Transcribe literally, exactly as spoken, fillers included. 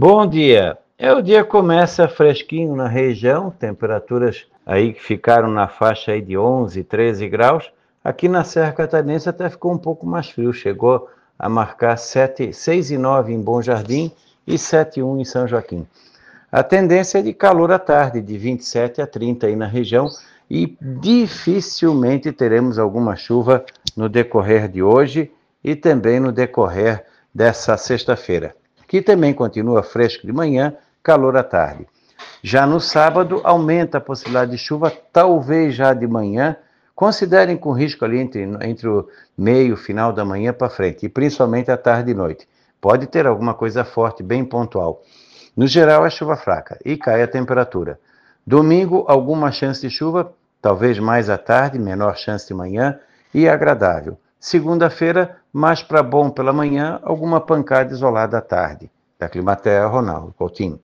Bom dia. É, o dia começa fresquinho na região, temperaturas aí que ficaram na faixa aí de onze, treze graus. Aqui na Serra Catarinense até ficou um pouco mais frio, chegou a marcar sete, seis e nove em Bom Jardim e sete e um em São Joaquim. A tendência é de calor à tarde, de vinte e sete a trinta aí na região, e dificilmente teremos alguma chuva no decorrer de hoje e também no decorrer dessa sexta-feira, que também continua fresco de manhã, calor à tarde. Já no sábado, aumenta a possibilidade de chuva, talvez já de manhã. Considerem com risco ali entre, entre o meio e final da manhã para frente, e principalmente à tarde e noite. Pode ter alguma coisa forte, bem pontual. No geral, é chuva fraca e cai a temperatura. Domingo, alguma chance de chuva, talvez mais à tarde, menor chance de manhã, e agradável. Segunda-feira, mais para bom pela manhã, alguma pancada isolada à tarde. Da Climatea, Ronaldo Coutinho.